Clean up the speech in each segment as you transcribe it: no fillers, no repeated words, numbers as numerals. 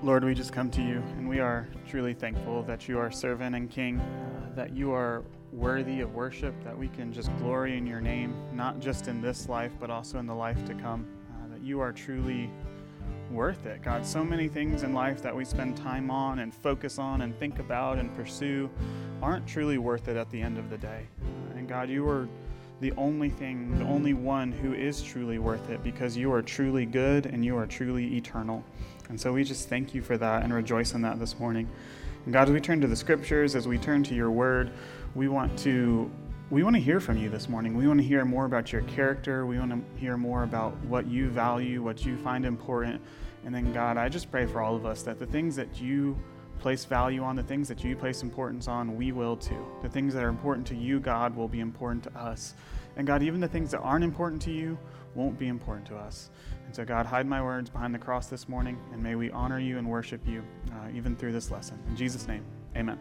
Lord, we just come to you, and we are truly thankful that you are servant and king, that you are worthy of worship, that we can just glory in your name, not just in this life, but also in the life to come, that you are truly worth it. God, so many things in life that we spend time on and focus on and think about and pursue aren't truly worth it at the end of the day. And God, you are the only thing, the only one who is truly worth it, because you are truly good and you are truly eternal. And so we just thank you for that and rejoice in that this morning. And God, as we turn to the scriptures, as we turn to your word, we want to hear from you this morning. We want to hear more about your character. We want to hear more about what you value, what you find important. And then God, I just pray for all of us that the things that you place value on, the things that you place importance on, we will too. The things that are important to you, God, will be important to us. And God, even the things that aren't important to you won't be important to us. And so God, hide my words behind the cross this morning, and may we honor you and worship you even through this lesson. In Jesus' name, amen.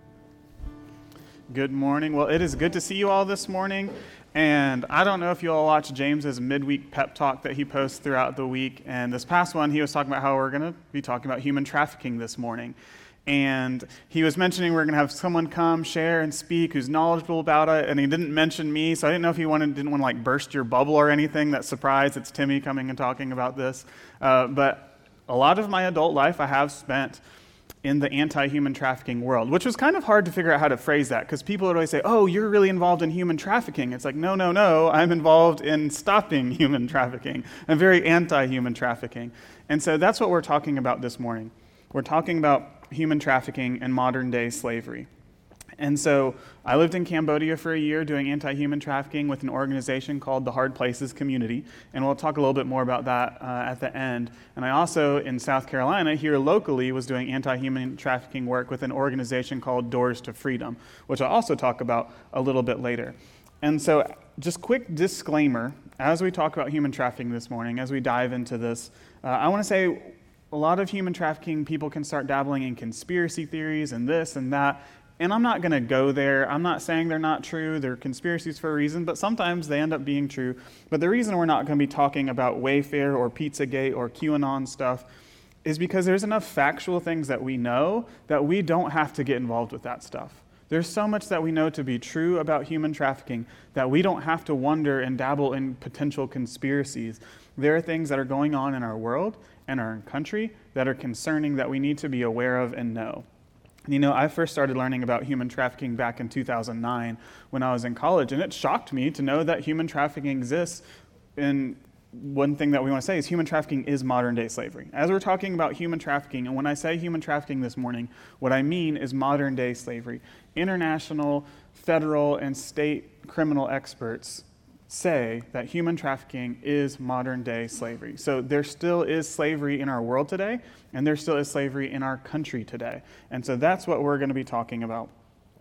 Good morning. Well, it is good to see you all this morning. And I don't know if you all watch James's midweek pep talk that he posts throughout the week. And this past one, he was talking about how we're going to be talking about human trafficking this morning. And he was mentioning we're going to have someone come, share, and speak who's knowledgeable about it. And he didn't mention me, so I didn't know if he didn't want to like burst your bubble or anything. That surprise, it's Timmy coming and talking about this. But a lot of my adult life I have spent in the anti-human trafficking world, which was kind of hard to figure out how to phrase that, because people would always say, oh, you're really involved in human trafficking. It's like, no, I'm involved in stopping human trafficking. I'm very anti-human trafficking. And so that's what we're talking about this morning. We're talking about human trafficking and modern-day slavery. And so I lived in Cambodia for a year doing anti-human trafficking with an organization called the Hard Places Community, and we'll talk a little bit more about that at the end. And I also, in South Carolina, here locally, was doing anti-human trafficking work with an organization called Doors to Freedom, which I'll also talk about a little bit later. And so just quick disclaimer, as we talk about human trafficking this morning, as we dive into this, I want to say a lot of human trafficking people can start dabbling in conspiracy theories and this and that. And I'm not going to go there. I'm not saying they're not true. They're conspiracies for a reason, but sometimes they end up being true. But the reason we're not going to be talking about Wayfair or Pizzagate or QAnon stuff is because there's enough factual things that we know that we don't have to get involved with that stuff. There's so much that we know to be true about human trafficking that we don't have to wonder and dabble in potential conspiracies. There are things that are going on in our world and our country that are concerning that we need to be aware of and know. You know, I first started learning about human trafficking back in 2009 when I was in college, and it shocked me to know that human trafficking exists. And one thing that we want to say is human trafficking is modern-day slavery. As we're talking about human trafficking, and when I say human trafficking this morning, what I mean is modern-day slavery. International, federal, and state criminal experts say that human trafficking is modern-day slavery. So there still is slavery in our world today, and there still is slavery in our country today. And so that's what we're going to be talking about.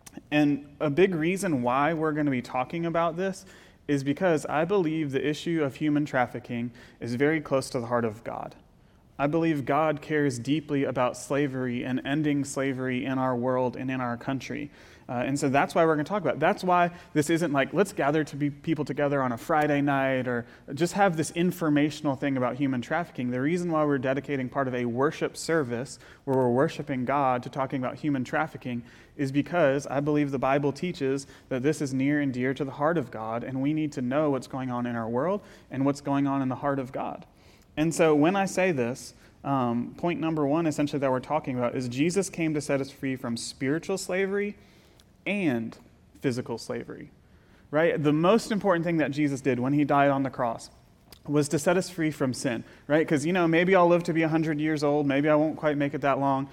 And a big reason why we're going to be talking about this is because I believe the issue of human trafficking is very close to the heart of God. I believe God cares deeply about slavery and ending slavery in our world and in our country. And so that's why we're going to talk about it. That's why this isn't like, let's gather to be people together on a Friday night or just have this informational thing about human trafficking. The reason why we're dedicating part of a worship service where we're worshiping God to talking about human trafficking is because I believe the Bible teaches that this is near and dear to the heart of God, and we need to know what's going on in our world and what's going on in the heart of God. And so when I say this, point number one essentially that we're talking about is Jesus came to set us free from spiritual slavery and physical slavery, right? The most important thing that Jesus did when he died on the cross was to set us free from sin, right? Because, maybe I'll live to be 100 years old. Maybe I won't quite make it that long.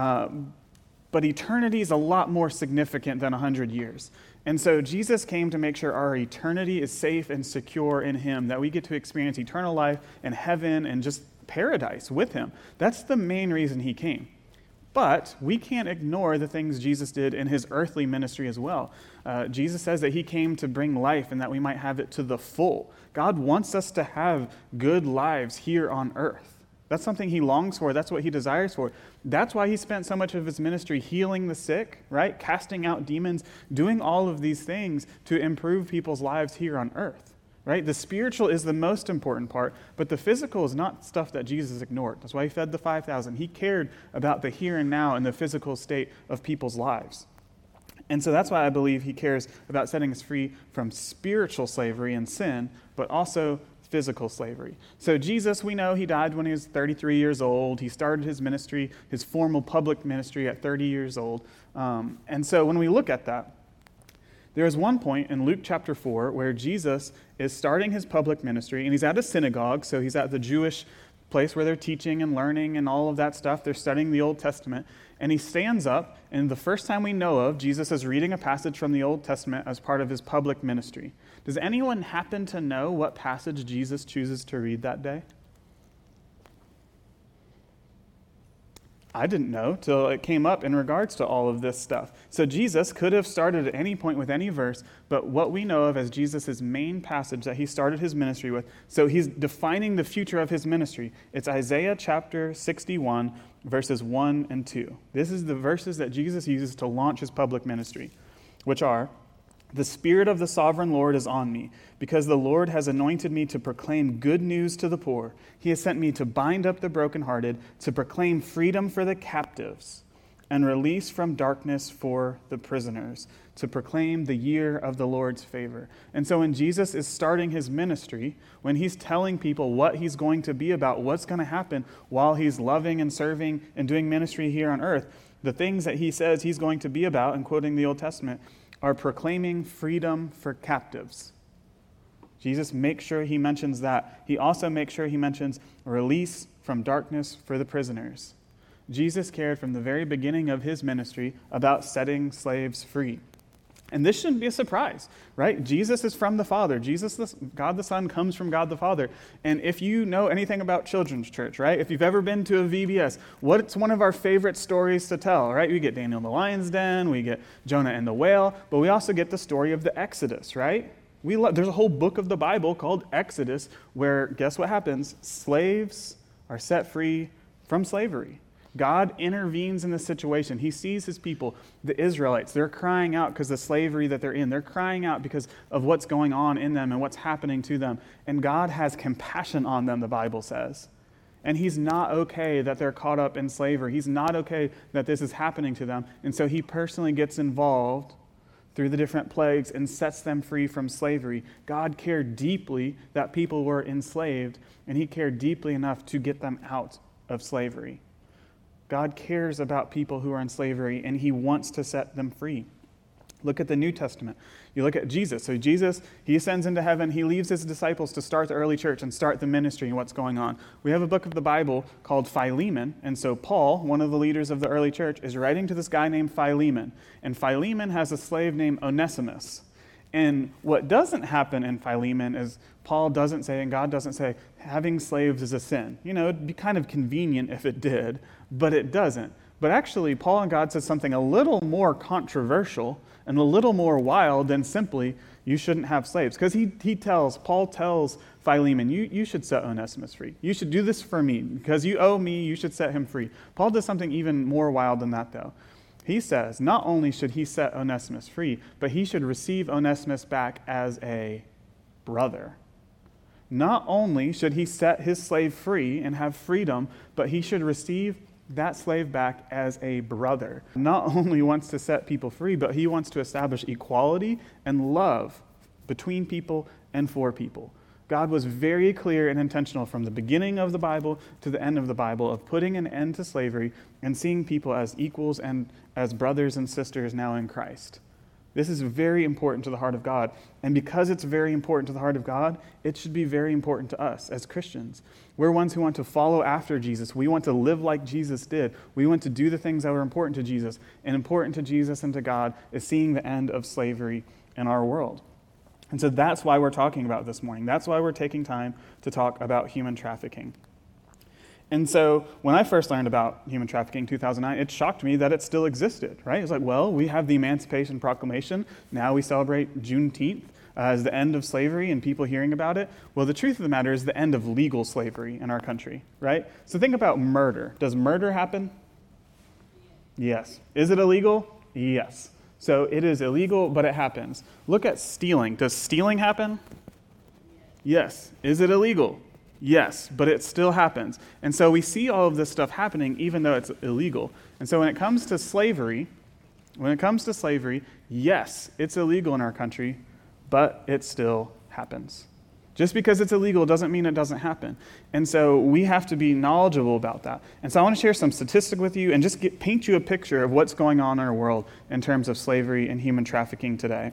But eternity is a lot more significant than 100 years. And so Jesus came to make sure our eternity is safe and secure in him, that we get to experience eternal life and heaven and just paradise with him. That's the main reason he came. But we can't ignore the things Jesus did in his earthly ministry as well. Jesus says that he came to bring life and that we might have it to the full. God wants us to have good lives here on earth. That's something he longs for. That's what he desires for. That's why he spent so much of his ministry healing the sick, right? Casting out demons, doing all of these things to improve people's lives here on earth. right? The spiritual is the most important part, but the physical is not stuff that Jesus ignored. That's why he fed the 5,000. He cared about the here and now and the physical state of people's lives. And so that's why I believe he cares about setting us free from spiritual slavery and sin, but also physical slavery. So Jesus, we know he died when he was 33 years old. He started his ministry, his formal public ministry at 30 years old. And so when we look at that, there is one point in Luke chapter 4 where Jesus is starting his public ministry, and he's at a synagogue, so he's at the Jewish place where they're teaching and learning and all of that stuff. They're studying the Old Testament. And he stands up, and the first time we know of, Jesus is reading a passage from the Old Testament as part of his public ministry. Does anyone happen to know what passage Jesus chooses to read that day? I didn't know till it came up in regards to all of this stuff. So Jesus could have started at any point with any verse, but what we know of as Jesus' main passage that he started his ministry with, so he's defining the future of his ministry. It's Isaiah chapter 61, verses 1 and 2. This is the verses that Jesus uses to launch his public ministry, which are, "The Spirit of the Sovereign Lord is on me, because the Lord has anointed me to proclaim good news to the poor. He has sent me to bind up the brokenhearted, to proclaim freedom for the captives, and release from darkness for the prisoners, to proclaim the year of the Lord's favor." And so when Jesus is starting his ministry, when he's telling people what he's going to be about, what's going to happen while he's loving and serving and doing ministry here on earth, the things that he says he's going to be about, and quoting the Old Testament, are proclaiming freedom for captives. Jesus makes sure he mentions that. He also makes sure he mentions release from darkness for the prisoners. Jesus cared from the very beginning of his ministry about setting slaves free. And this shouldn't be a surprise, right? Jesus is from the Father. God the Son comes from God the Father. And if you know anything about children's church, right? If you've ever been to a VBS, what's one of our favorite stories to tell, right? We get Daniel in the lion's den, we get Jonah and the whale, but we also get the story of the Exodus, right? There's a whole book of the Bible called Exodus where, guess what happens? Slaves are set free from slavery. God intervenes in the situation. He sees his people, the Israelites. They're crying out because of the slavery that they're in. They're crying out because of what's going on in them and what's happening to them. And God has compassion on them, the Bible says. And he's not okay that they're caught up in slavery. He's not okay that this is happening to them. And so he personally gets involved through the different plagues and sets them free from slavery. God cared deeply that people were enslaved, and he cared deeply enough to get them out of slavery. God cares about people who are in slavery, and he wants to set them free. Look at the New Testament. You look at Jesus. So Jesus, he ascends into heaven. He leaves his disciples to start the early church and start the ministry and what's going on. We have a book of the Bible called Philemon. And so Paul, one of the leaders of the early church, is writing to this guy named Philemon. And Philemon has a slave named Onesimus. And what doesn't happen in Philemon is Paul doesn't say, and God doesn't say, having slaves is a sin. You know, it'd be kind of convenient if it did, but it doesn't. But actually, Paul and God says something a little more controversial and a little more wild than simply, you shouldn't have slaves. Because Paul tells Philemon, you should set Onesimus free. You should do this for me. Because you owe me, you should set him free. Paul does something even more wild than that, though. He says, not only should he set Onesimus free, but he should receive Onesimus back as a brother. Not only should he set his slave free and have freedom, but he should receive that slave back as a brother. Not only wants to set people free, but he wants to establish equality and love between people and for people. God was very clear and intentional from the beginning of the Bible to the end of the Bible of putting an end to slavery and seeing people as equals and as brothers and sisters now in Christ. This is very important to the heart of God. And because it's very important to the heart of God, it should be very important to us as Christians. We're ones who want to follow after Jesus. We want to live like Jesus did. We want to do the things that were important to Jesus. And important to Jesus and to God is seeing the end of slavery in our world. And so that's why we're talking about this morning. That's why we're taking time to talk about human trafficking. And so when I first learned about human trafficking in 2009, it shocked me that it still existed, right? It's like, well, we have the Emancipation Proclamation. Now we celebrate Juneteenth as the end of slavery and people hearing about it. Well, the truth of the matter is the end of legal slavery in our country, right? So think about murder. Does murder happen? Yes. Is it illegal? Yes. So it is illegal, but it happens. Look at stealing. Does stealing happen? Yes. Is it illegal? Yes, but it still happens. And so we see all of this stuff happening even though it's illegal. And so when it comes to slavery, yes, it's illegal in our country, but it still happens. Just because it's illegal doesn't mean it doesn't happen. And so we have to be knowledgeable about that. And so I want to share some statistics with you and just paint you a picture of what's going on in our world in terms of slavery and human trafficking today.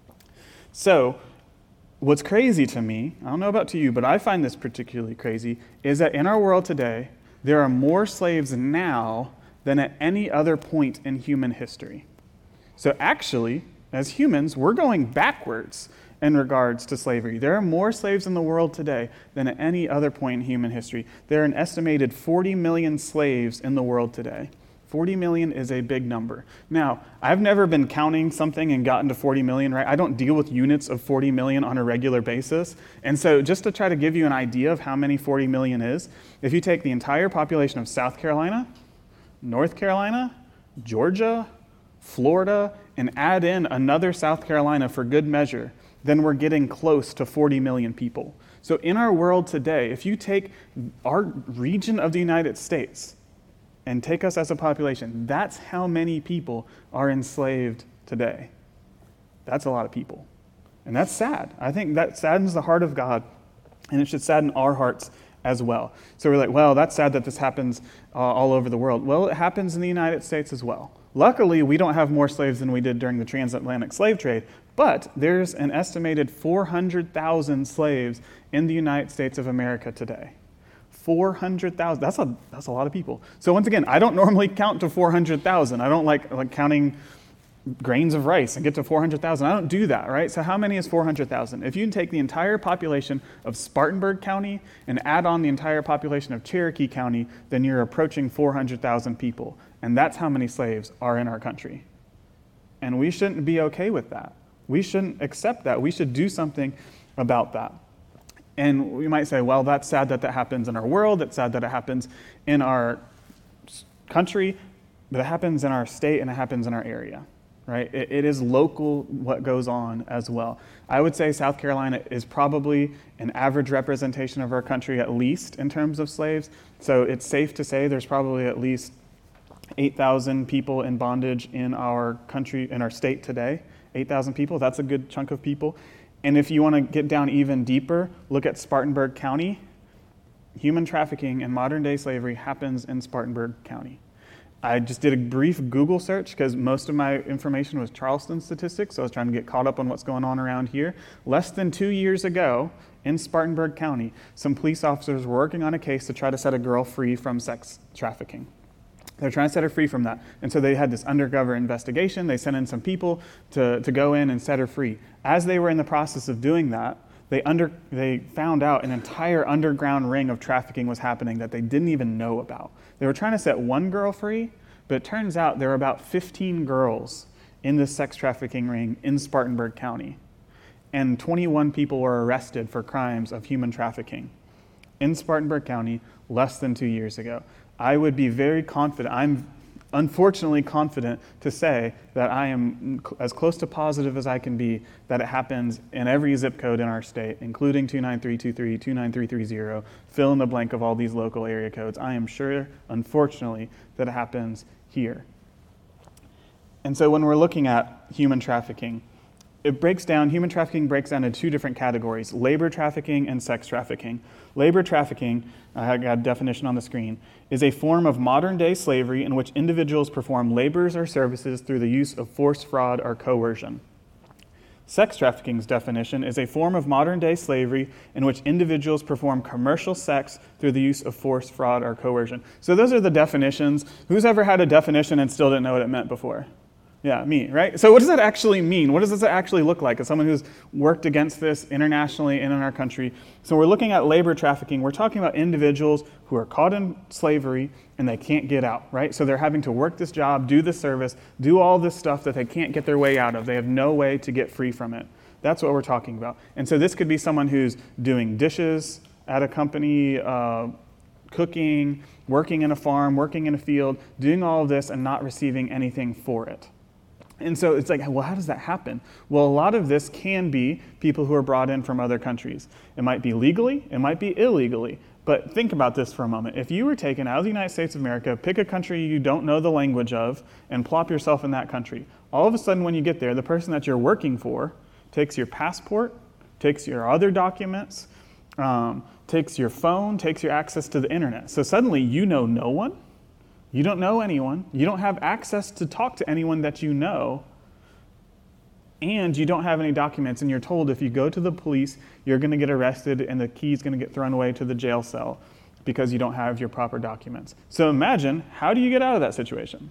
So what's crazy to me, I don't know about to you, but I find this particularly crazy, is that in our world today, there are more slaves now than at any other point in human history. So actually, as humans, we're going backwards in regards to slavery. There are more slaves in the world today than at any other point in human history. There are an estimated 40 million slaves in the world today. 40 million is a big number. Now, I've never been counting something and gotten to 40 million, right? I don't deal with units of 40 million on a regular basis. And so just to try to give you an idea of how many 40 million is, if you take the entire population of South Carolina, North Carolina, Georgia, Florida, and add in another South Carolina for good measure, then we're getting close to 40 million people. So in our world today, if you take our region of the United States and take us as a population, that's how many people are enslaved today. That's a lot of people. And that's sad. I think that saddens the heart of God, and it should sadden our hearts as well. So we're like, well, that's sad that this happens all over the world. Well, it happens in the United States as well. Luckily, we don't have more slaves than we did during the transatlantic slave trade, but there's an estimated 400,000 slaves in the United States of America today. 400,000, that's a lot of people. So once again, I don't normally count to 400,000. I don't like counting grains of rice and get to 400,000. I don't do that, right? So how many is 400,000? If you can take the entire population of Spartanburg County and add on the entire population of Cherokee County, then you're approaching 400,000 people. And that's how many slaves are in our country. And we shouldn't be okay with that. We shouldn't accept that. We should do something about that. And we might say, well, that's sad that that happens in our world. It's sad that it happens in our country, but it happens in our state and it happens in our area, right? It is local what goes on as well. I would say South Carolina is probably an average representation of our country, at least in terms of slaves. So it's safe to say there's probably at least 8,000 people in bondage in our country, in our state today. 8,000 people, that's a good chunk of people. And if you want to get down even deeper, look at Spartanburg County. Human trafficking and modern day slavery happens in Spartanburg County. I just did a brief Google search because most of my information was Charleston statistics, so I was trying to get caught up on what's going on around here. Less than 2 years ago, in Spartanburg County, some police officers were working on a case to try to set a girl free from sex trafficking. They're trying to set her free from that. And so they had this undercover investigation. They sent in some people to go in and set her free. As they were in the process of doing that, they found out an entire underground ring of trafficking was happening that they didn't even know about. They were trying to set one girl free, but it turns out there were about 15 girls in this sex trafficking ring in Spartanburg County. And 21 people were arrested for crimes of human trafficking in Spartanburg County less than 2 years ago. I would be very confident, I'm unfortunately confident to say that I am as close to positive as I can be that it happens in every zip code in our state, including 29323, 29330, fill in the blank of all these local area codes. I am sure, unfortunately, that it happens here. And so when we're looking at human trafficking, human trafficking breaks down into two different categories, labor trafficking and sex trafficking. Labor trafficking, I got a definition on the screen, is a form of modern-day slavery in which individuals perform labors or services through the use of force, fraud, or coercion. Sex trafficking's definition is a form of modern-day slavery in which individuals perform commercial sex through the use of force, fraud, or coercion. So those are the definitions. Who's ever had a definition and still didn't know what it meant before? Yeah, me, right? So what does that actually mean? What does this actually look like as someone who's worked against this internationally and in our country? So we're looking at labor trafficking. We're talking about individuals who are caught in slavery and they can't get out, right? So they're having to work this job, do this service, do all this stuff that they can't get their way out of. They have no way to get free from it. That's what we're talking about. And so this could be someone who's doing dishes at a company, cooking, working in a farm, working in a field, doing all of this and not receiving anything for it. And so it's like, well, how does that happen? Well, a lot of this can be people who are brought in from other countries. It might be legally, it might be illegally. But think about this for a moment. If you were taken out of the United States of America, pick a country you don't know the language of, and plop yourself in that country. All of a sudden when you get there, the person that you're working for takes your passport, takes your other documents, takes your phone, takes your access to the internet. So suddenly you know no one. You don't know anyone. You don't have access to talk to anyone that you know. And you don't have any documents. And you're told if you go to the police, you're going to get arrested and the key's going to get thrown away to the jail cell because you don't have your proper documents. So imagine, how do you get out of that situation?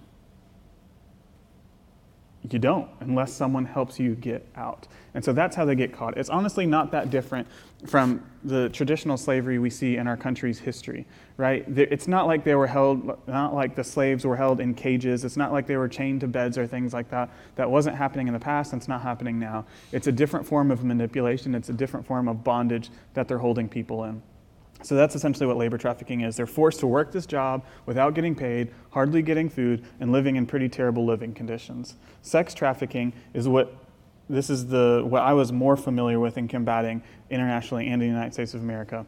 You don't, unless someone helps you get out. And so that's how they get caught. It's honestly not that different from the traditional slavery we see in our country's history, right? It's not like they were held, not like the slaves were held in cages. It's not like they were chained to beds or things like that. That wasn't happening in the past, and it's not happening now. It's a different form of manipulation. It's a different form of bondage that they're holding people in. So that's essentially what labor trafficking is. They're forced to work this job without getting paid, hardly getting food, and living in pretty terrible living conditions. Sex trafficking is what I was more familiar with in combating internationally and in the United States of America.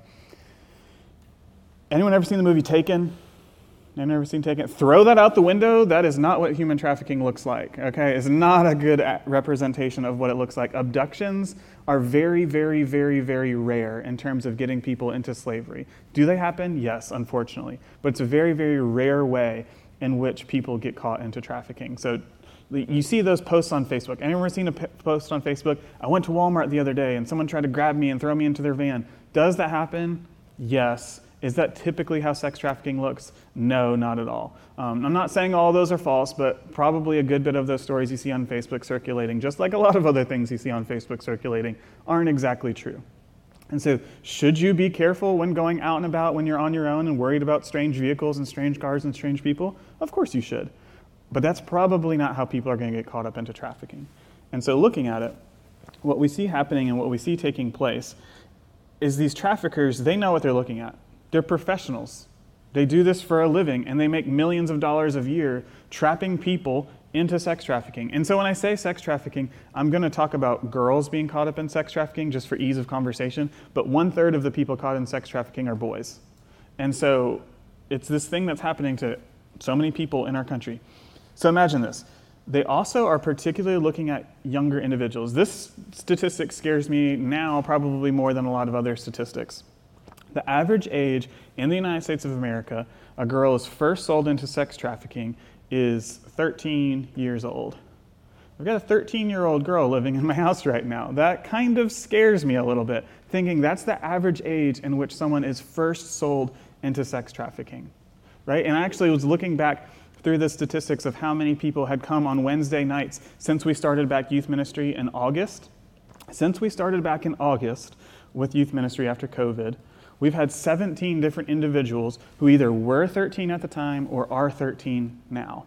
Anyone ever seen the movie Taken? Anyone ever seen Taken? Throw that out the window. That is not what human trafficking looks like, okay? It's not a good representation of what it looks like. Abductions are very, very, very, very rare in terms of getting people into slavery. Do they happen? Yes, unfortunately. But it's a very, very rare way in which people get caught into trafficking. So you see those posts on Facebook. Anyone ever seen a post on Facebook? I went to Walmart the other day and someone tried to grab me and throw me into their van. Does that happen? Yes. Is that typically how sex trafficking looks? No, not at all. I'm not saying all those are false, but probably a good bit of those stories you see on Facebook circulating, just like a lot of other things you see on Facebook circulating, aren't exactly true. And so should you be careful when going out and about when you're on your own and worried about strange vehicles and strange cars and strange people? Of course you should. But that's probably not how people are going to get caught up into trafficking. And so looking at it, what we see happening and what we see taking place is these traffickers, they know what they're looking at. They're professionals. They do this for a living, and they make millions of dollars a year trapping people into sex trafficking. And so when I say sex trafficking, I'm going to talk about girls being caught up in sex trafficking just for ease of conversation, but 1/3 of the people caught in sex trafficking are boys. And so it's this thing that's happening to so many people in our country. So imagine this. They also are particularly looking at younger individuals. This statistic scares me now probably more than a lot of other statistics. The average age in the United States of America, a girl is first sold into sex trafficking, is 13 years old. I've got a 13-year-old girl living in my house right now. That kind of scares me a little bit, thinking that's the average age in which someone is first sold into sex trafficking, right? And I actually was looking back through the statistics of how many people had come on Wednesday nights since we started back youth ministry in August. Since we started back in August with youth ministry after COVID, we've had 17 different individuals who either were 13 at the time or are 13 now.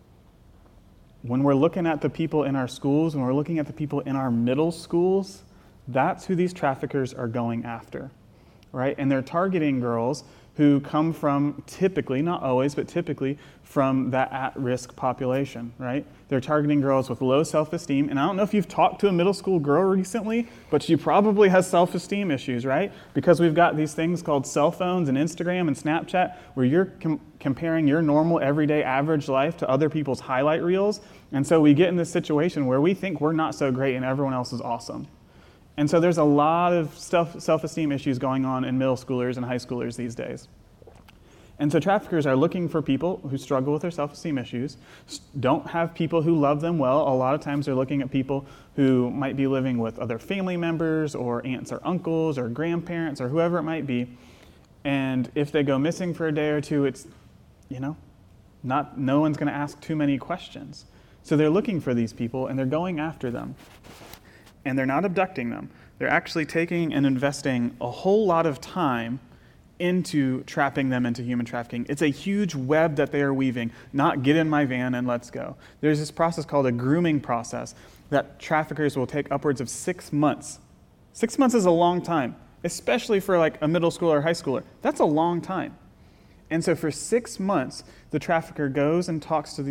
When we're looking at the people in our schools, when we're looking at the people in our middle schools, that's who these traffickers are going after, right? And they're targeting girls who come from typically, not always, but typically from that at-risk population, right? They're targeting girls with low self-esteem. And I don't know if you've talked to a middle school girl recently, but she probably has self-esteem issues, right? Because we've got these things called cell phones and Instagram and Snapchat where you're comparing your normal, everyday, average life to other people's highlight reels. And so we get in this situation where we think we're not so great and everyone else is awesome. And so there's a lot of self-esteem issues going on in middle schoolers and high schoolers these days. And so traffickers are looking for people who struggle with their self-esteem issues, don't have people who love them well. A lot of times they're looking at people who might be living with other family members or aunts or uncles or grandparents or whoever it might be. And if they go missing for a day or two, it's, no one's going to ask too many questions. So they're looking for these people and they're going after them. And they're not abducting them. They're actually taking and investing a whole lot of time into trapping them into human trafficking. It's a huge web that they are weaving, not get in my van and let's go. There's this process called a grooming process that traffickers will take upwards of 6 months. 6 months is a long time, especially for like a middle schooler or high schooler. That's a long time. And so for 6 months, the trafficker goes and talks to these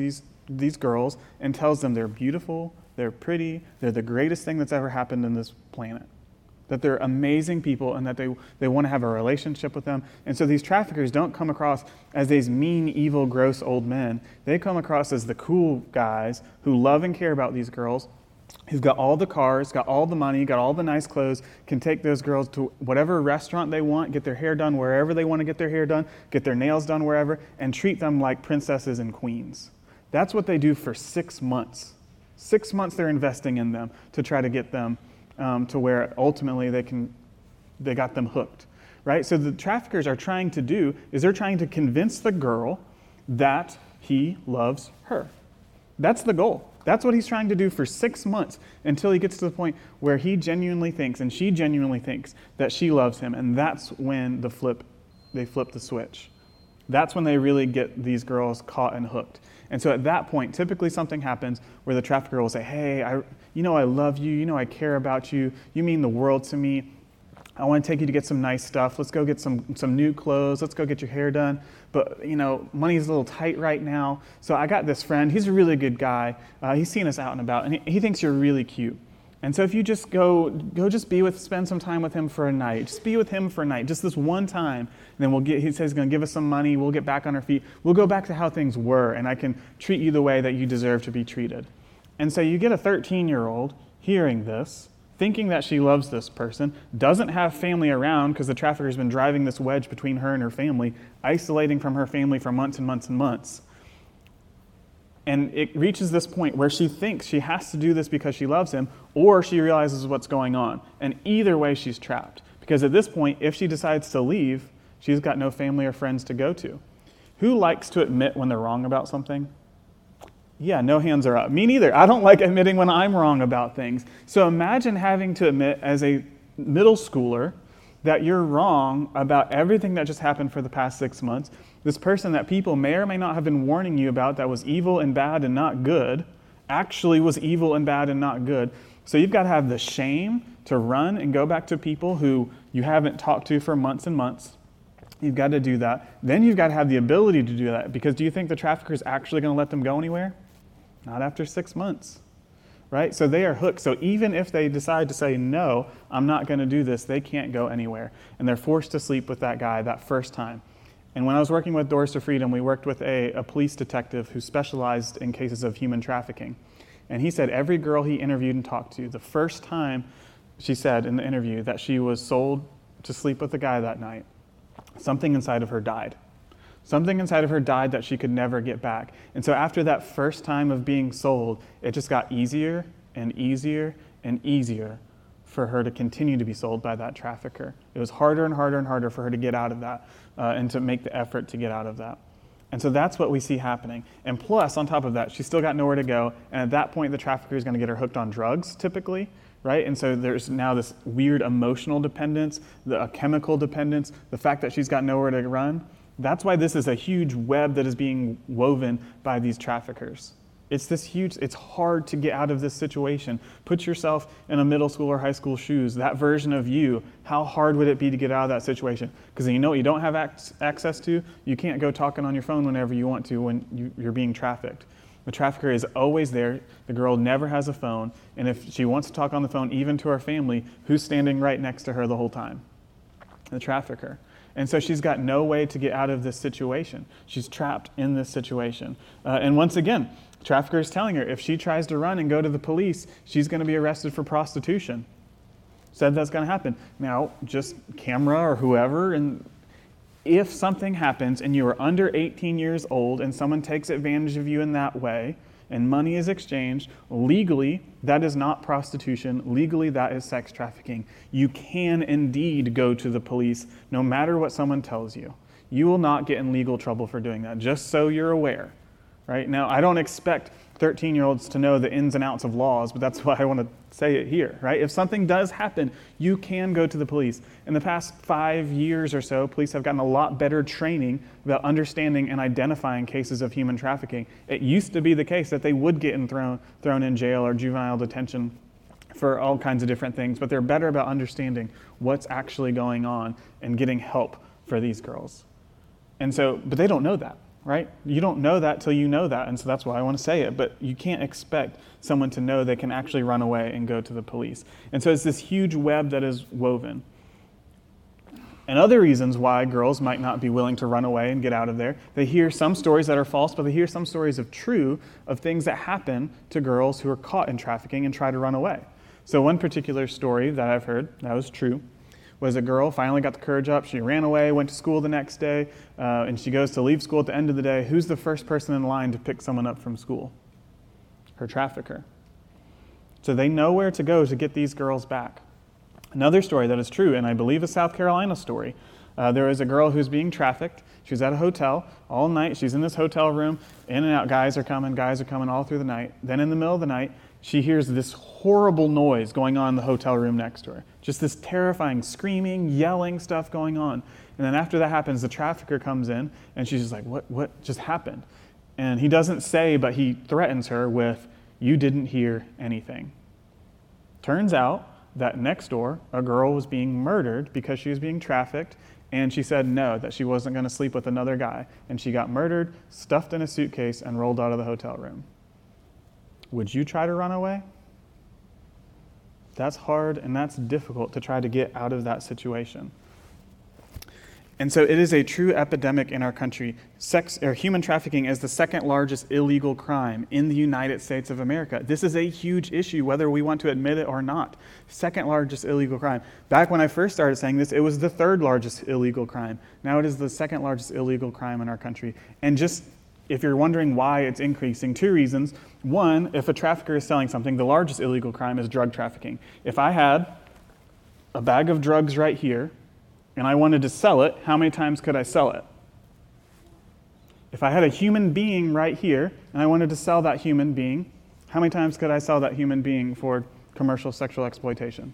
these girls and tells them they're beautiful, they're pretty, they're the greatest thing that's ever happened in this planet. That they're amazing people and that they want to have a relationship with them. And so these traffickers don't come across as these mean, evil, gross old men. They come across as the cool guys who love and care about these girls, who've got all the cars, got all the money, got all the nice clothes, can take those girls to whatever restaurant they want, get their hair done wherever they want to get their hair done, get their nails done wherever, and treat them like princesses and queens. That's what they do for 6 months. 6 months they're investing in them to try to get them to where ultimately they got them hooked, right? So the traffickers are trying to do is they're trying to convince the girl that he loves her. That's the goal. That's what he's trying to do for 6 months until he gets to the point where he genuinely thinks and she genuinely thinks that she loves him, and that's when they flip the switch. That's when they really get these girls caught and hooked. And so at that point, typically something happens where the trafficker will say, hey, I love you, I care about you, you mean the world to me. I want to take you to get some nice stuff. Let's go get some new clothes. Let's go get your hair done. But, money's a little tight right now. So I got this friend. He's a really good guy. He's seen us out and about, and he thinks you're really cute. And so if you just go spend some time with him for a night. Just be with him for a night, just this one time. And then he says he's going to give us some money. We'll get back on our feet. We'll go back to how things were, and I can treat you the way that you deserve to be treated. And so you get a 13-year-old hearing this, thinking that she loves this person, doesn't have family around because the trafficker's been driving this wedge between her and her family, isolating from her family for months and months and months. And it reaches this point where she thinks she has to do this because she loves him, or she realizes what's going on. And either way, she's trapped. Because at this point, if she decides to leave, she's got no family or friends to go to. Who likes to admit when they're wrong about something? Yeah, no hands are up. Me neither. I don't like admitting when I'm wrong about things. So imagine having to admit as a middle schooler that you're wrong about everything that just happened for the past 6 months. This person that people may or may not have been warning you about that was evil and bad and not good, actually was evil and bad and not good. So you've got to have the shame to run and go back to people who you haven't talked to for months and months. You've got to do that. Then you've got to have the ability to do that, because do you think the trafficker is actually going to let them go anywhere? Not after 6 months, right? So they are hooked. So even if they decide to say, no, I'm not going to do this, they can't go anywhere. And they're forced to sleep with that guy that first time. And when I was working with Doors to Freedom, we worked with a police detective who specialized in cases of human trafficking. And he said every girl he interviewed and talked to, the first time she said in the interview that she was sold to sleep with a guy that night, something inside of her died. Something inside of her died that she could never get back. And so after that first time of being sold, it just got easier and easier and easier for her to continue to be sold by that trafficker. It was harder and harder and harder for her to get out of that and to make the effort to get out of that. And so that's what we see happening. And plus, on top of that, she's still got nowhere to go. And at that point, the trafficker is going to get her hooked on drugs, typically, right? And so there's now this weird emotional dependence, a chemical dependence, the fact that she's got nowhere to run. That's why this is a huge web that is being woven by these traffickers. It's hard to get out of this situation. Put yourself in a middle school or high school shoes, that version of you. How hard would it be to get out of that situation? Because you know what you don't have access to? You can't go talking on your phone whenever you want to when you're being trafficked. The trafficker is always there. The girl never has a phone. And if she wants to talk on the phone, even to her family, who's standing right next to her the whole time? The trafficker. And so she's got no way to get out of this situation. She's trapped in this situation. And once again, the trafficker is telling her if she tries to run and go to the police, she's going to be arrested for prostitution. Said that's going to happen. Now, just camera or whoever, and if something happens and you are under 18 years old and someone takes advantage of you in that way and money is exchanged, legally, that is not prostitution. Legally, that is sex trafficking. You can indeed go to the police no matter what someone tells you. You will not get in legal trouble for doing that, just so you're aware. Right? Now, I don't expect 13-year-olds to know the ins and outs of laws, but that's why I want to say it here, right? If something does happen, you can go to the police. In the past 5 years or so, police have gotten a lot better training about understanding and identifying cases of human trafficking. It used to be the case that they would get thrown in jail or juvenile detention for all kinds of different things, but they're better about understanding what's actually going on and getting help for these girls. And so, but they don't know that. right? You don't know that till you know that, and so that's why I want to say it. But you can't expect someone to know they can actually run away and go to the police. And so it's this huge web that is woven. And other reasons why girls might not be willing to run away and get out of there. They hear some stories that are false, but they hear some stories of true, of things that happen to girls who are caught in trafficking and try to run away. So one particular story that I've heard that was true was a girl finally got the courage up. She ran away, went to school the next day, and she goes to leave school at the end of the day. Who's the first person in line to pick someone up from school? Her trafficker. So they know where to go to get these girls back. Another story that is true, and I believe a South Carolina story, there was a girl who's being trafficked. She was at a hotel all night. She's in this hotel room, in and out. Guys are coming all through the night. Then in the middle of the night, she hears this horrible noise going on in the hotel room next to her. Just this terrifying screaming, yelling stuff going on. And then after that happens, the trafficker comes in, and she's just like, what just happened? And he doesn't say, but he threatens her with, "You didn't hear anything." Turns out that next door, a girl was being murdered because she was being trafficked, and she said no, that she wasn't going to sleep with another guy. And she got murdered, stuffed in a suitcase, and rolled out of the hotel room. Would you try to run away? That's hard and that's difficult to try to get out of that situation. And so it is a true epidemic in our country. Human trafficking is the second largest illegal crime in the United States of America. This is a huge issue, whether we want to admit it or not. Second largest illegal crime. Back when I first started saying this, it was the third largest illegal crime. Now it is the second largest illegal crime in our country. And just if you're wondering why it's increasing, two reasons. One, if a trafficker is selling something, the largest illegal crime is drug trafficking. If I had a bag of drugs right here, and I wanted to sell it, how many times could I sell it? If I had a human being right here, and I wanted to sell that human being, how many times could I sell that human being for commercial sexual exploitation?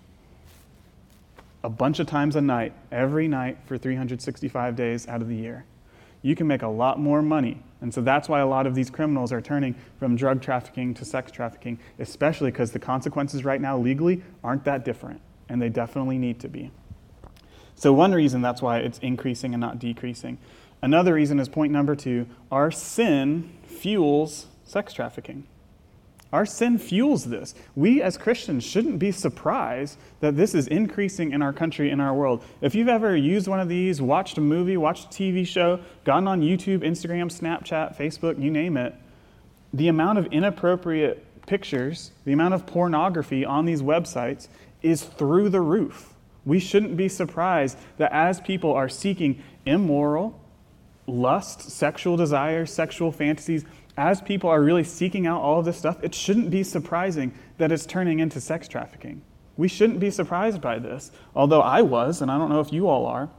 A bunch of times a night, every night for 365 days out of the year. You can make a lot more money. And so that's why a lot of these criminals are turning from drug trafficking to sex trafficking, especially because the consequences right now legally aren't that different, and they definitely need to be. So one reason that's why it's increasing and not decreasing. Another reason is point number 2, our sin fuels sex trafficking. Our sin fuels this. We as Christians shouldn't be surprised that this is increasing in our country, in our world. If you've ever used one of these, watched a movie, watched a TV show, gotten on YouTube, Instagram, Snapchat, Facebook, you name it, the amount of inappropriate pictures, the amount of pornography on these websites is through the roof. We shouldn't be surprised that as people are seeking immoral, lust, sexual desires, sexual fantasies, as people are really seeking out all of this stuff, it shouldn't be surprising that it's turning into sex trafficking. We shouldn't be surprised by this, although I was, and I don't know if you all are.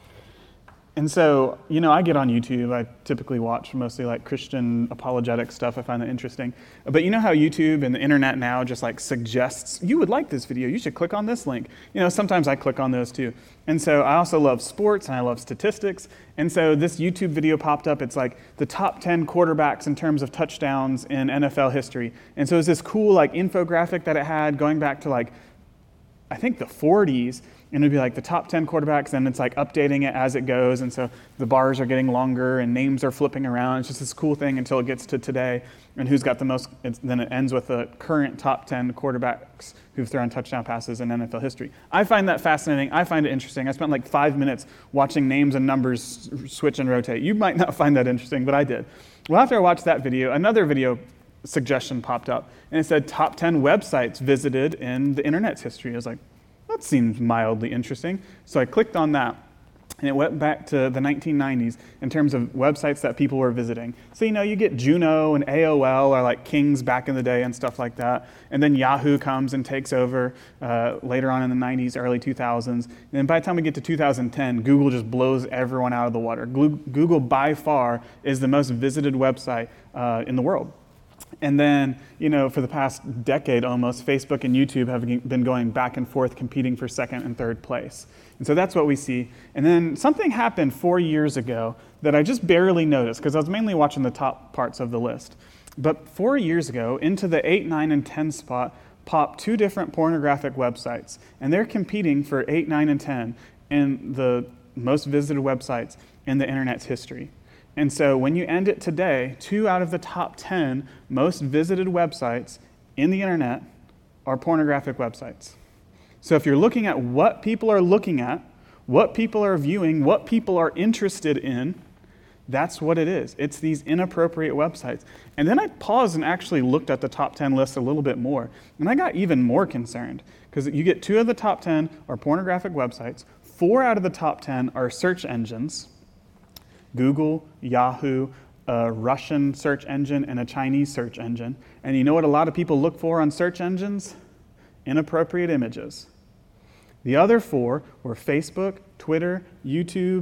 And so, I get on YouTube. I typically watch mostly like Christian apologetic stuff. I find that interesting. But you know how YouTube and the internet now just like suggests, you would like this video, you should click on this link. Sometimes I click on those too. And so I also love sports and I love statistics. And so this YouTube video popped up. It's like the top 10 quarterbacks in terms of touchdowns in NFL history. And so it's this cool like infographic that it had going back to like, I think the 40s. And it'd be like the top 10 quarterbacks, and it's like updating it as it goes. And so the bars are getting longer and names are flipping around. It's just this cool thing until it gets to today and who's got the most. Then it ends with the current top 10 quarterbacks who've thrown touchdown passes in NFL history. I find that fascinating. I find it interesting. I spent like 5 minutes watching names and numbers switch and rotate. You might not find that interesting, but I did. Well, after I watched that video, another video suggestion popped up, and it said top 10 websites visited in the internet's history. I was like, that seems mildly interesting. So I clicked on that, and it went back to the 1990s in terms of websites that people were visiting. So, you get Juno and AOL are like kings back in the day and stuff like that. And then Yahoo comes and takes over later on in the 90s, early 2000s. And then by the time we get to 2010, Google just blows everyone out of the water. Google by far is the most visited website in the world. And then, for the past decade almost, Facebook and YouTube have been going back and forth competing for second and third place. And so that's what we see. And then something happened 4 years ago that I just barely noticed because I was mainly watching the top parts of the list. But 4 years ago, into the 8, 9, and 10 spot popped 2 different pornographic websites. And they're competing for 8, 9, and 10 in the most visited websites in the internet's history. And so when you end it today, 2 out of the top 10 most visited websites in the internet are pornographic websites. So if you're looking at what people are looking at, what people are viewing, what people are interested in, that's what it is. It's these inappropriate websites. And then I paused and actually looked at the top 10 list a little bit more. And I got even more concerned because you get 2 of the top 10 are pornographic websites. 4 out of the top 10 are search engines. Google, Yahoo, a Russian search engine, and a Chinese search engine. And you know what a lot of people look for on search engines? Inappropriate images. The other 4 were Facebook, Twitter, YouTube,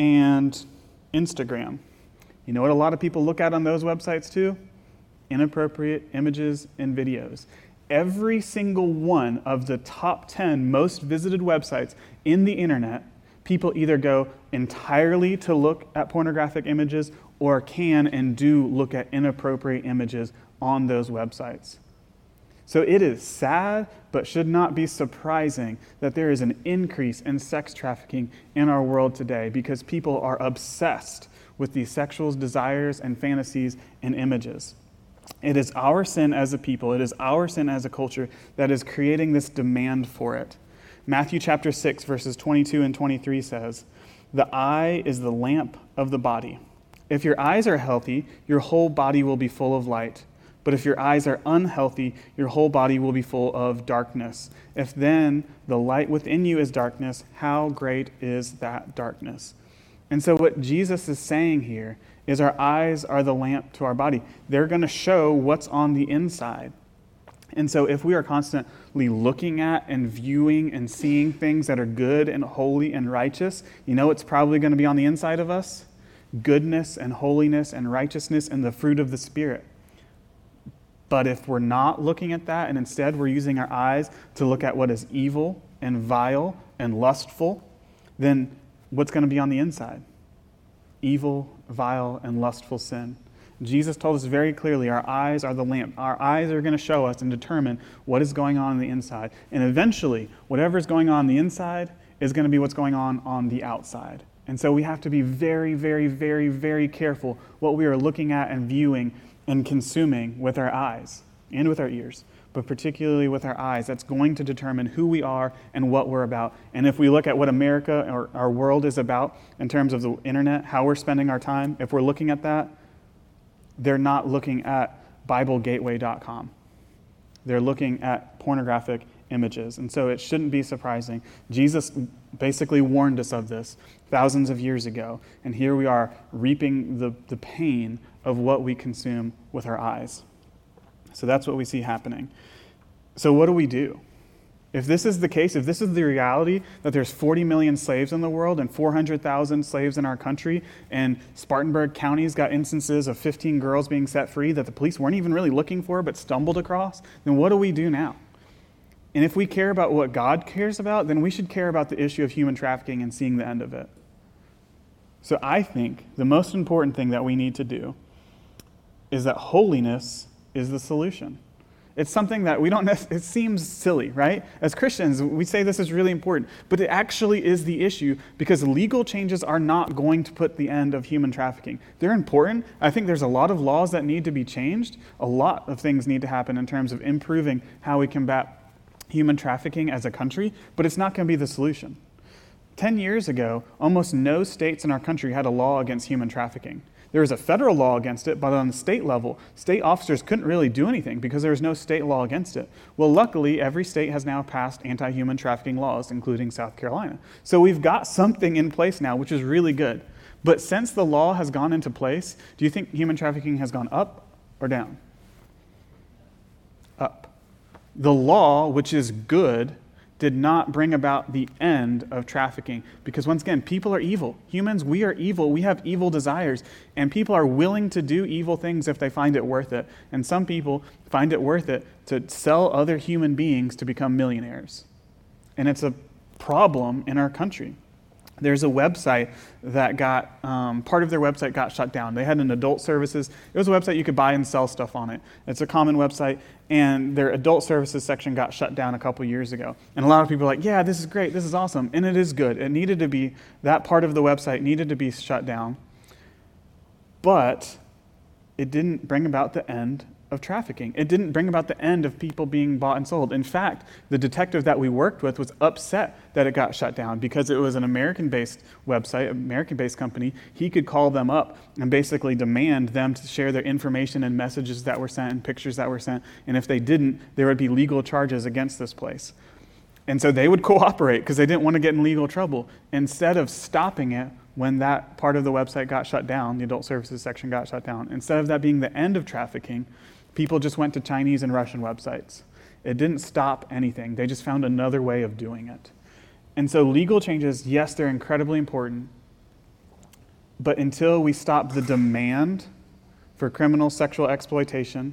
and Instagram. You know what a lot of people look at on those websites too? Inappropriate images and videos. Every single one of the top 10 most visited websites in the internet, people either go entirely to look at pornographic images or can and do look at inappropriate images on those websites. So it is sad, but should not be surprising that there is an increase in sex trafficking in our world today because people are obsessed with these sexual desires and fantasies and images. It is our sin as a people, it is our sin as a culture that is creating this demand for it. Matthew chapter 6, verses 22 and 23 says, "The eye is the lamp of the body. If your eyes are healthy, your whole body will be full of light. But if your eyes are unhealthy, your whole body will be full of darkness. If then the light within you is darkness, how great is that darkness?" And so what Jesus is saying here is our eyes are the lamp to our body. They're going to show what's on the inside. And so if we are constantly looking at and viewing and seeing things that are good and holy and righteous, you know what's probably going to be on the inside of us? Goodness and holiness and righteousness and the fruit of the Spirit. But if we're not looking at that and instead we're using our eyes to look at what is evil and vile and lustful, then what's going to be on the inside? Evil, vile, and lustful sin. Jesus told us very clearly our eyes are the lamp. Our eyes are going to show us and determine what is going on the inside. And eventually, whatever is going on the inside is going to be what's going on the outside. And so we have to be very, very, very, very careful what we are looking at and viewing and consuming with our eyes and with our ears, but particularly with our eyes. That's going to determine who we are and what we're about. And if we look at what America or our world is about in terms of the internet, how we're spending our time, if we're looking at that, they're not looking at BibleGateway.com. They're looking at pornographic images. And so it shouldn't be surprising. Jesus basically warned us of this thousands of years ago. And here we are reaping the pain of what we consume with our eyes. So that's what we see happening. So what do we do? If this is the case, if this is the reality that there's 40 million slaves in the world and 400,000 slaves in our country, and Spartanburg County's got instances of 15 girls being set free that the police weren't even really looking for but stumbled across, then what do we do now? And if we care about what God cares about, then we should care about the issue of human trafficking and seeing the end of it. So I think the most important thing that we need to do is that holiness is the solution. It's something that we don't it seems silly, right? As Christians, we say this is really important, but it actually is the issue because legal changes are not going to put the end of human trafficking. They're important. I think there's a lot of laws that need to be changed. A lot of things need to happen in terms of improving how we combat human trafficking as a country, but it's not going to be the solution. 10 years ago, almost no states in our country had a law against human trafficking. There was a federal law against it, but on the state level, state officers couldn't really do anything because there was no state law against it. Well, luckily, every state has now passed anti-human trafficking laws, including South Carolina. So we've got something in place now, which is really good. But since the law has gone into place, do you think human trafficking has gone up or down? Up. The law, which is good, did not bring about the end of trafficking. Because once again, people are evil. Humans, we are evil. We have evil desires. And people are willing to do evil things if they find it worth it. And some people find it worth it to sell other human beings to become millionaires. And it's a problem in our country. There's a website that got, part of their website got shut down. They had an adult services. It was a website you could buy and sell stuff on it. It's a common website, and their adult services section got shut down a couple years ago. And a lot of people are like, yeah, this is great, this is awesome, and it is good. It needed to be, that part of the website needed to be shut down. But it didn't bring about the end of trafficking. It didn't bring about the end of people being bought and sold. In fact, the detective that we worked with was upset that it got shut down because it was an American-based website, American-based company. He could call them up and basically demand them to share their information and messages that were sent and pictures that were sent. And if they didn't, there would be legal charges against this place. And so they would cooperate because they didn't want to get in legal trouble. Instead of stopping it when that part of the website got shut down, the adult services section got shut down, instead of that being the end of trafficking, people just went to Chinese and Russian websites. It didn't stop anything. They just found another way of doing it. And so legal changes, yes, they're incredibly important, but until we stop the demand for criminal sexual exploitation,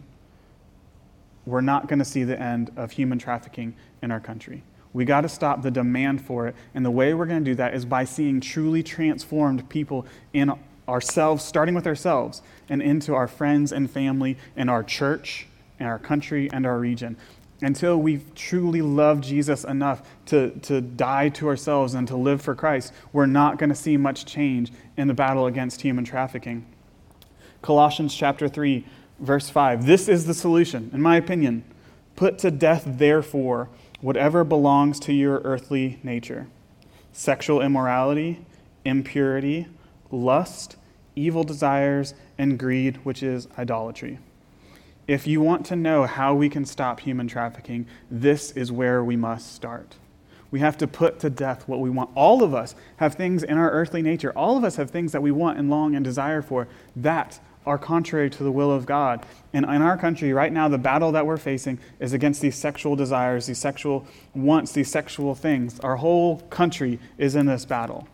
we're not going to see the end of human trafficking in our country. We got to stop the demand for it, and the way we're going to do that is by seeing truly transformed people in ourselves, starting with ourselves, and into our friends and family, and our church, and our country, and our region. Until we've truly loved Jesus enough to die to ourselves and to live for Christ, we're not going to see much change in the battle against human trafficking. Colossians chapter 3, verse 5. This is the solution, in my opinion. Put to death, therefore, whatever belongs to your earthly nature: sexual immorality, impurity, lust, evil desires, and greed, which is idolatry. If you want to know how we can stop human trafficking, this is where we must start. We have to put to death what we want. All of us have things in our earthly nature. All of us have things that we want and long and desire for that are contrary to the will of God. And in our country right now, the battle that we're facing is against these sexual desires, these sexual wants, these sexual things. Our whole country is in this battle.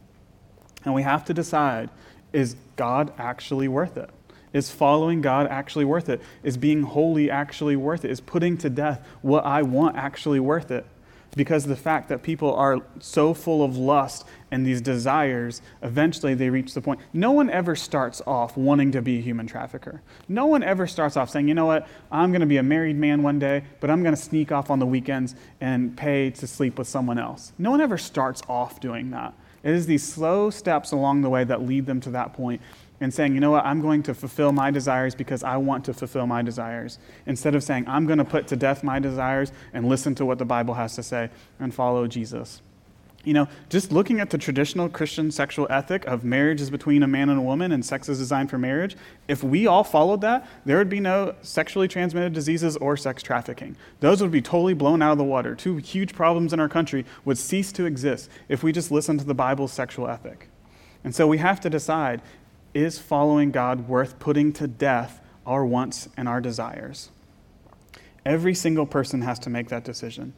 And we have to decide, is God actually worth it? Is following God actually worth it? Is being holy actually worth it? Is putting to death what I want actually worth it? Because the fact that people are so full of lust and these desires, eventually they reach the point. No one ever starts off wanting to be a human trafficker. No one ever starts off saying, you know what, I'm going to be a married man one day, but I'm going to sneak off on the weekends and pay to sleep with someone else. No one ever starts off doing that. It is these slow steps along the way that lead them to that point and saying, you know what, I'm going to fulfill my desires because I want to fulfill my desires. Instead of saying, I'm going to put to death my desires and listen to what the Bible has to say and follow Jesus. You know, just looking at the traditional Christian sexual ethic of marriage is between a man and a woman and sex is designed for marriage, if we all followed that, there would be no sexually transmitted diseases or sex trafficking. Those would be totally blown out of the water. Two huge problems in our country would cease to exist if we just listened to the Bible's sexual ethic. And so we have to decide, is following God worth putting to death our wants and our desires? Every single person has to make that decision.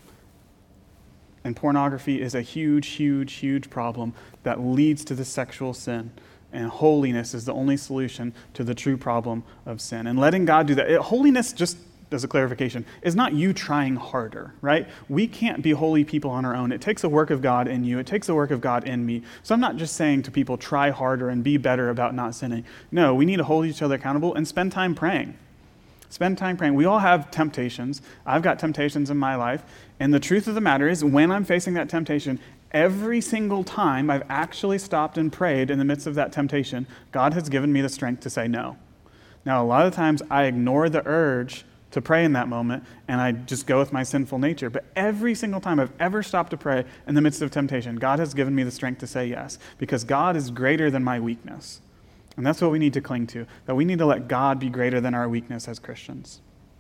And pornography is a huge, huge, huge problem that leads to the sexual sin. And holiness is the only solution to the true problem of sin. And letting God do that. Holiness, just as a clarification, is not you trying harder, right? We can't be holy people on our own. It takes a work of God in you. It takes a work of God in me. So I'm not just saying to people, try harder and be better about not sinning. No, we need to hold each other accountable and spend time praying. Spend time praying. We all have temptations. I've got temptations in my life. And the truth of the matter is, when I'm facing that temptation, every single time I've actually stopped and prayed in the midst of that temptation, God has given me the strength to say no. Now, a lot of times I ignore the urge to pray in that moment, and I just go with my sinful nature. But every single time I've ever stopped to pray in the midst of temptation, God has given me the strength to say yes, because God is greater than my weakness. And that's what we need to cling to, that we need to let God be greater than our weakness as Christians.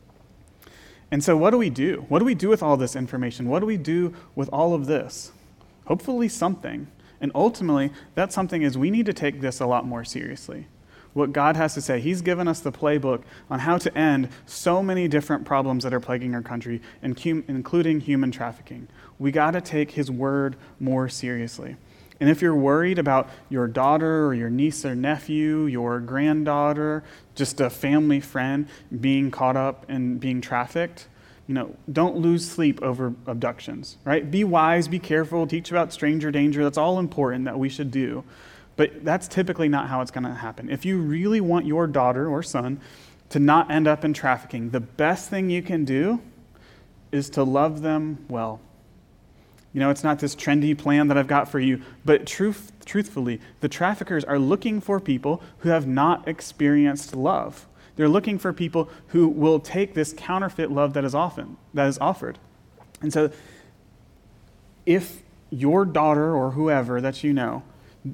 And so what do we do? What do we do with all this information? What do we do with all of this? Hopefully something. And ultimately, that something is we need to take this a lot more seriously. What God has to say. He's given us the playbook on how to end so many different problems that are plaguing our country, including human trafficking. We got to take his word more seriously. And if you're worried about your daughter or your niece or nephew, your granddaughter, just a family friend being caught up and being trafficked, don't lose sleep over abductions, right? Be wise, be careful, teach about stranger danger. That's all important that we should do. But that's typically not how it's going to happen. If you really want your daughter or son to not end up in trafficking, the best thing you can do is to love them well. It's not this trendy plan that I've got for you. But truthfully, the traffickers are looking for people who have not experienced love. They're looking for people who will take this counterfeit love that is offered. And so if your daughter or whoever that you know,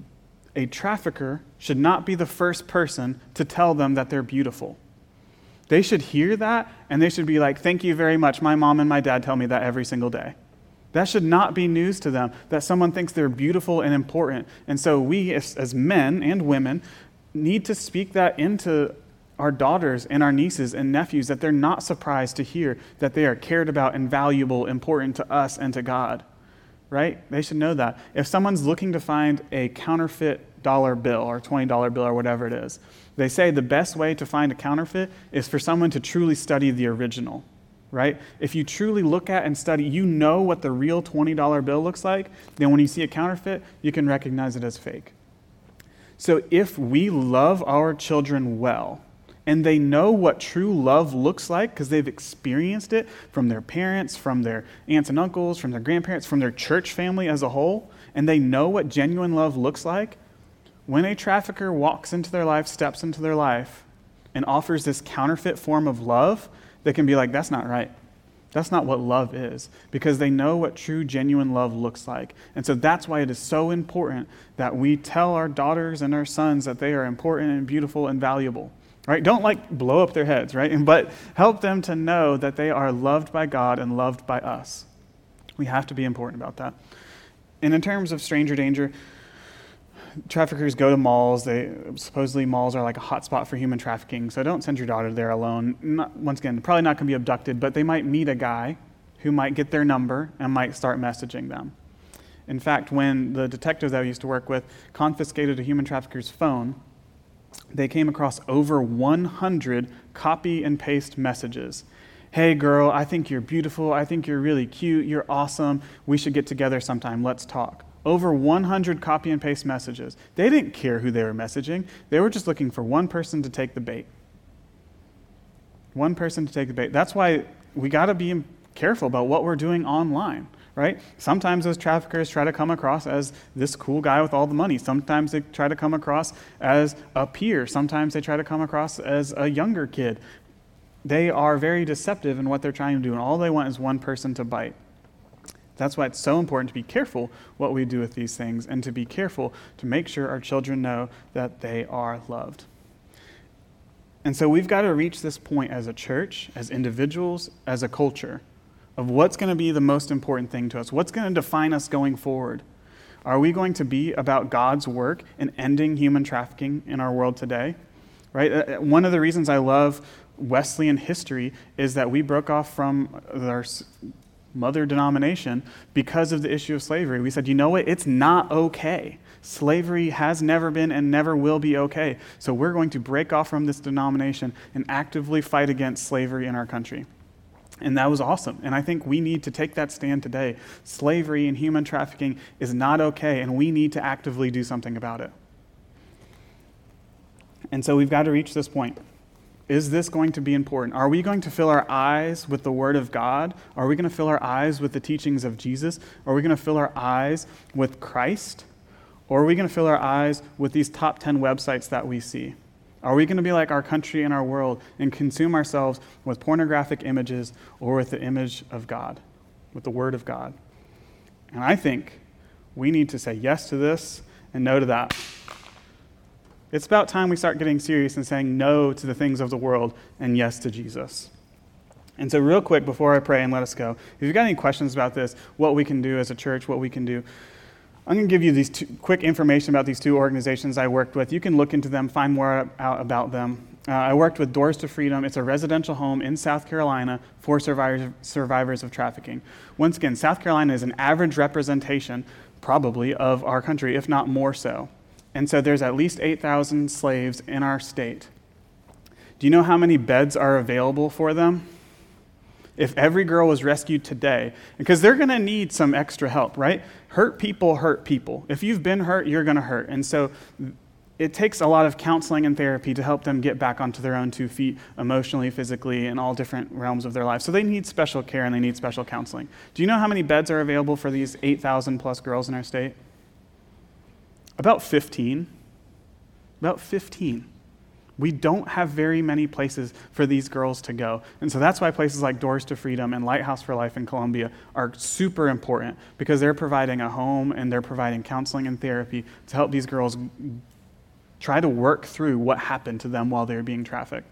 a trafficker should not be the first person to tell them that they're beautiful. They should hear that and they should be like, thank you very much. My mom and my dad tell me that every single day. That should not be news to them, that someone thinks they're beautiful and important. And so we, as men and women, need to speak that into our daughters and our nieces and nephews, that they're not surprised to hear that they are cared about and valuable, important to us and to God, right? They should know that. If someone's looking to find a counterfeit dollar bill or $20 bill or whatever it is, they say the best way to find a counterfeit is for someone to truly study the original, right? If you truly look at and study, you know what the real $20 bill looks like, then when you see a counterfeit, you can recognize it as fake. So if we love our children well, and they know what true love looks like because they've experienced it from their parents, from their aunts and uncles, from their grandparents, from their church family as a whole, and they know what genuine love looks like, when a trafficker walks into their life, steps into their life, and offers this counterfeit form of love, they can be like, that's not right. That's not what love is, because they know what true, genuine love looks like. And so that's why it is so important that we tell our daughters and our sons that they are important and beautiful and valuable. Right? Don't blow up their heads, right? But help them to know that they are loved by God and loved by us. We have to be important about that. And in terms of stranger danger, traffickers go to malls. Supposedly malls are like a hot spot for human trafficking, so don't send your daughter there alone. Once again, probably not going to be abducted, but they might meet a guy who might get their number and might start messaging them. In fact, when the detectives that I used to work with confiscated a human trafficker's phone, they came across over 100 copy and paste messages. Hey girl, I think you're beautiful. I think you're really cute. You're awesome. We should get together sometime. Let's talk. Over 100 copy and paste messages. They didn't care who they were messaging. They were just looking for one person to take the bait. One person to take the bait. That's why we got to be careful about what we're doing online. Right? Sometimes those traffickers try to come across as this cool guy with all the money. Sometimes they try to come across as a peer. Sometimes they try to come across as a younger kid. They are very deceptive in what they're trying to do, and all they want is one person to bite. That's why it's so important to be careful what we do with these things, and to be careful to make sure our children know that they are loved. And so we've got to reach this point as a church, as individuals, as a culture, of what's going to be the most important thing to us. What's going to define us going forward? Are we going to be about God's work in ending human trafficking in our world today? Right? One of the reasons I love Wesleyan history is that we broke off from our mother denomination because of the issue of slavery. We said, you know what? It's not okay. Slavery has never been and never will be okay. So we're going to break off from this denomination and actively fight against slavery in our country. And that was awesome. And I think we need to take that stand today. Slavery and human trafficking is not okay, and we need to actively do something about it. And so we've got to reach this point. Is this going to be important? Are we going to fill our eyes with the Word of God? Are we going to fill our eyes with the teachings of Jesus? Are we going to fill our eyes with Christ? Or are we going to fill our eyes with these top 10 websites that we see? Are we going to be like our country and our world and consume ourselves with pornographic images or with the image of God, with the Word of God? And I think we need to say yes to this and no to that. It's about time we start getting serious and saying no to the things of the world and yes to Jesus. And so real quick before I pray and let us go, if you've got any questions about this, what we can do as a church, what we can do, I'm going to give you these quick information about these two organizations I worked with. You can look into them, find more out about them. I worked with Doors to Freedom. It's a residential home in South Carolina for survivors of trafficking. Once again, South Carolina is an average representation, probably, of our country, if not more so. And so there's at least 8,000 slaves in our state. Do you know how many beds are available for them? If every girl was rescued today, because they're going to need some extra help, right? Hurt people hurt people. If you've been hurt, you're going to hurt. And so it takes a lot of counseling and therapy to help them get back onto their own 2 feet emotionally, physically, in all different realms of their life. So they need special care and they need special counseling. Do you know how many beds are available for these 8,000 plus girls in our state? About 15. About 15. We don't have very many places for these girls to go. And so that's why places like Doors to Freedom and Lighthouse for Life in Columbia are super important, because they're providing a home and they're providing counseling and therapy to help these girls try to work through what happened to them while they were being trafficked.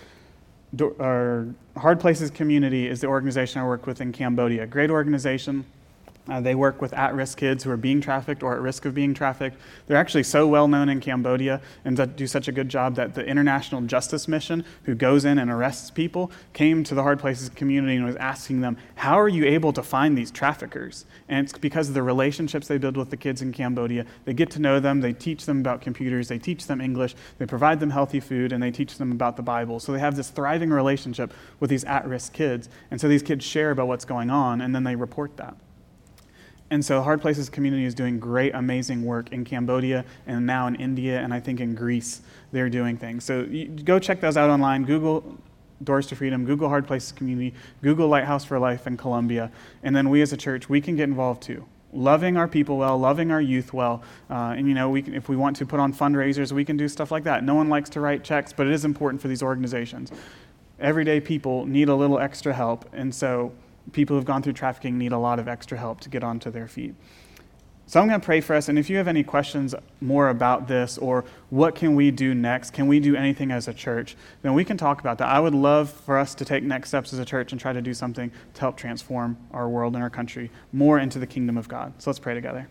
Our Hard Places community is the organization I work with in Cambodia. Great organization. They work with at-risk kids who are being trafficked or at risk of being trafficked. They're actually so well known in Cambodia and do such a good job that the International Justice Mission, who goes in and arrests people, came to the Hard Places community and was asking them, how are you able to find these traffickers? And it's because of the relationships they build with the kids in Cambodia. They get to know them, they teach them about computers, they teach them English, they provide them healthy food, and they teach them about the Bible. So they have this thriving relationship with these at-risk kids. And so these kids share about what's going on, and then they report that. And so Hard Places community is doing great, amazing work in Cambodia and now in India, and I think in Greece they're doing things. So go check those out online. Google Doors to Freedom, Google Hard Places community, Google Lighthouse for Life in Columbia, and then we as a church, we can get involved too. Loving our people well, loving our youth well, and we can, if we want to put on fundraisers, we can do stuff like that. No one likes to write checks, but it is important for these organizations. Everyday people need a little extra help, and so people who've gone through trafficking need a lot of extra help to get onto their feet. So I'm going to pray for us, and if you have any questions more about this, or what can we do next, can we do anything as a church, then we can talk about that. I would love for us to take next steps as a church and try to do something to help transform our world and our country more into the kingdom of God. So let's pray together.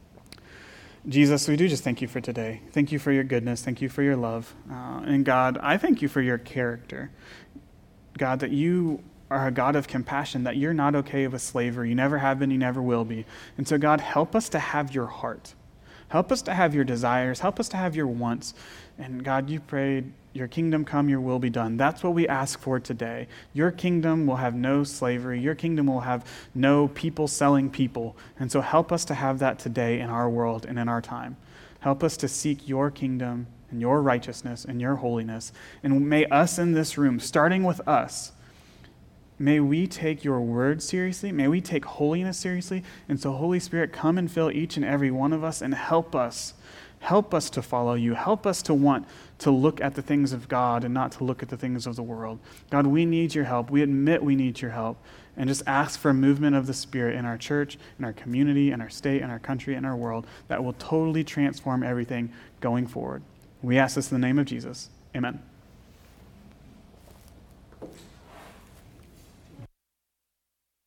Jesus, we do just thank you for today. Thank you for your goodness. Thank you for your love. And God, I thank you for your character. God, that you are a God of compassion, that you're not okay with slavery. You never have been, you never will be. And so God, help us to have your heart. Help us to have your desires. Help us to have your wants. And God, you prayed, your kingdom come, your will be done. That's what we ask for today. Your kingdom will have no slavery. Your kingdom will have no people selling people. And so help us to have that today in our world and in our time. Help us to seek your kingdom and your righteousness and your holiness. And may us in this room, starting with us, may we take your word seriously. May we take holiness seriously. And so, Holy Spirit, come and fill each and every one of us and help us. Help us to follow you. Help us to want to look at the things of God and not to look at the things of the world. God, we need your help. We admit we need your help. And just ask for a movement of the Spirit in our church, in our community, in our state, in our country, in our world that will totally transform everything going forward. We ask this in the name of Jesus. Amen.